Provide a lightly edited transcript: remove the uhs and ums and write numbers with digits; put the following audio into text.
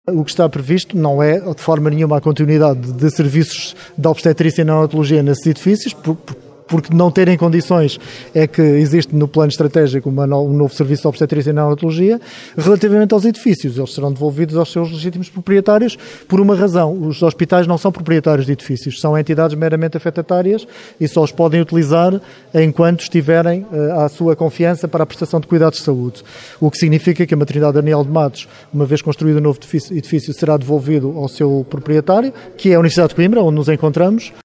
O que está previsto não é, de forma nenhuma, a continuidade de serviços de obstetrícia e neonatologia nesses edifícios, porque não terem condições é que existe no plano estratégico um novo serviço de obstetrícia e neonatologia. Relativamente aos edifícios, eles serão devolvidos aos seus legítimos proprietários por uma razão. Os hospitais não são proprietários de edifícios, são entidades meramente afetatárias e só os podem utilizar enquanto estiverem à sua confiança para a prestação de cuidados de saúde. O que significa que a maternidade Daniel de Matos, uma vez construído o novo edifício, será devolvido ao seu proprietário, que é a Universidade de Coimbra, onde nos encontramos.